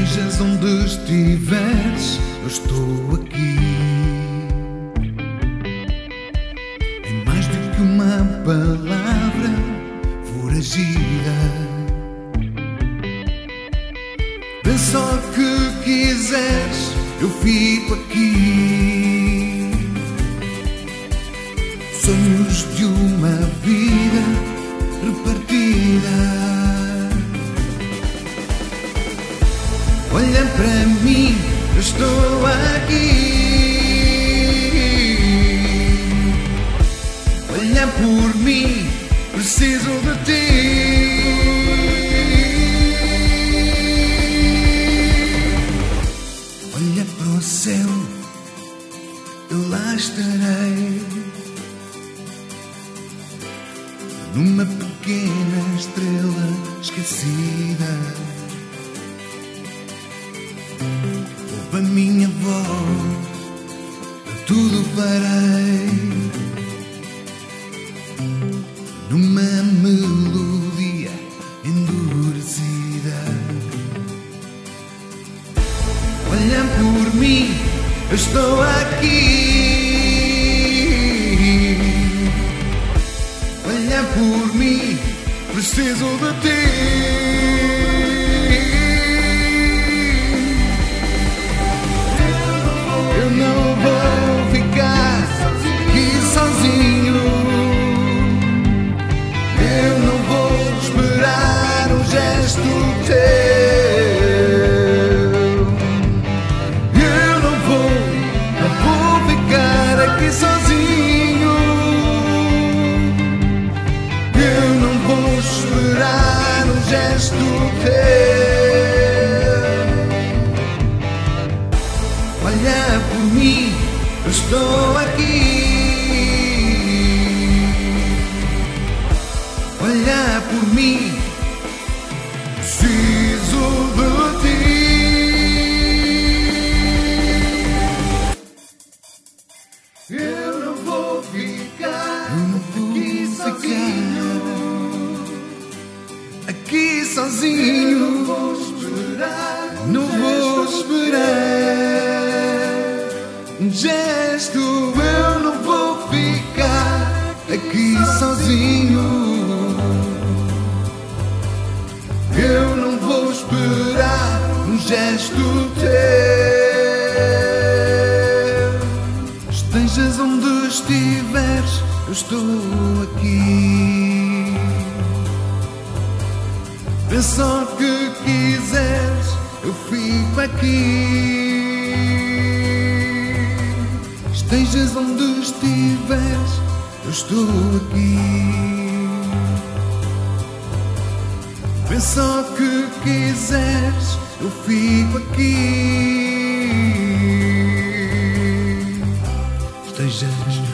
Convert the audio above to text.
Estejas onde estiveres, eu estou aqui. É mais do que uma palavra foragida. Vê só o que quiseres, eu fico aqui. Sonhos de uma vida repartida. Olha para mim, eu estou aqui. Olha por mim, preciso de ti. Olha para o céu, eu lá estarei. Numa pequena estrela esquecida. Ouve a minha voz, eu tudo farei. Numa melodia endurecida. Olha por mim, eu estou aqui. Olha por mim, preciso de ti. Eu não vou ficar aqui sozinho. Eu não vou esperar um gesto teu. Eu não vou ficar aqui sozinho. Eu não vou esperar um gesto teu. Olha por mim, eu estou aqui. Olha por mim, preciso de ti. Eu não vou ficar aqui sozinho. Aqui sozinho. Não vou esperar. Não vou esperar um gesto. Eu não vou ficar aqui sozinho. Eu não vou esperar um gesto teu. Estejas onde estiveres, eu estou aqui. Vê só o que quiseres, eu fico aqui. Estejas onde estiveres, eu estou aqui. Vê só o que quiseres, eu fico aqui. Estejas